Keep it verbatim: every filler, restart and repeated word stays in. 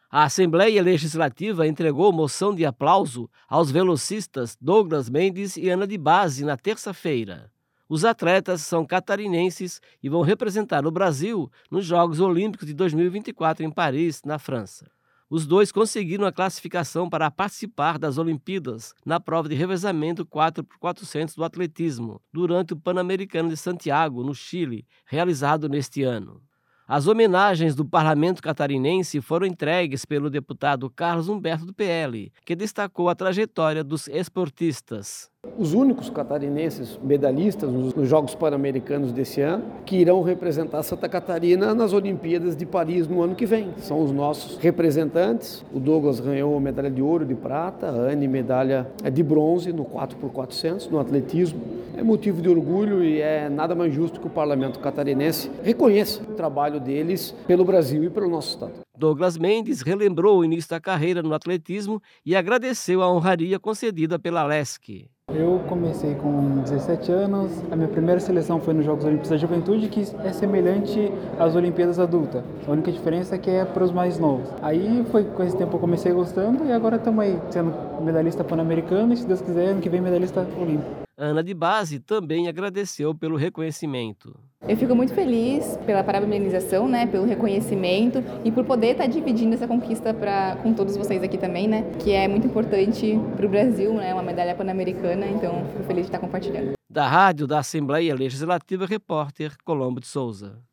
A Assembleia Legislativa entregou moção de aplauso aos velocistas Douglas Mendes e Ana de Base na terça-feira. Os atletas são catarinenses e vão representar o Brasil nos Jogos Olímpicos de dois mil e vinte e quatro em Paris, na França. Os dois conseguiram a classificação para participar das Olimpíadas na prova de revezamento quatro por quatrocentos do atletismo, durante o Pan-Americano de Santiago, no Chile, realizado neste ano. As homenagens do parlamento catarinense foram entregues pelo deputado Carlos Humberto do P L, que destacou a trajetória dos esportistas. Os únicos catarinenses medalhistas nos Jogos Pan-Americanos desse ano, que irão representar Santa Catarina nas Olimpíadas de Paris no ano que vem. São os nossos representantes. O Douglas ganhou medalha de ouro e de prata, a Anne medalha de bronze no quatro por quatrocentos, no atletismo. É motivo de orgulho e é nada mais justo que o parlamento catarinense reconheça o trabalho deles pelo Brasil e pelo nosso estado. Douglas Mendes relembrou o início da carreira no atletismo e agradeceu a honraria concedida pela Lesc. Eu comecei com dezessete anos, a minha primeira seleção foi nos Jogos Olímpicos da Juventude, que é semelhante às Olimpíadas Adultas. A única diferença é que é para os mais novos. Aí foi com esse tempo eu comecei gostando e agora estamos aí sendo medalhista pan-americano e, se Deus quiser, ano que vem medalhista olímpico. Ana de Base também agradeceu pelo reconhecimento. Eu fico muito feliz pela parabenização, né, pelo reconhecimento e por poder estar dividindo essa conquista pra, com todos vocês aqui também, né, que é muito importante para o Brasil, né, uma medalha pan-americana, então fico feliz de estar compartilhando. Da Rádio da Assembleia Legislativa, repórter Colombo de Souza.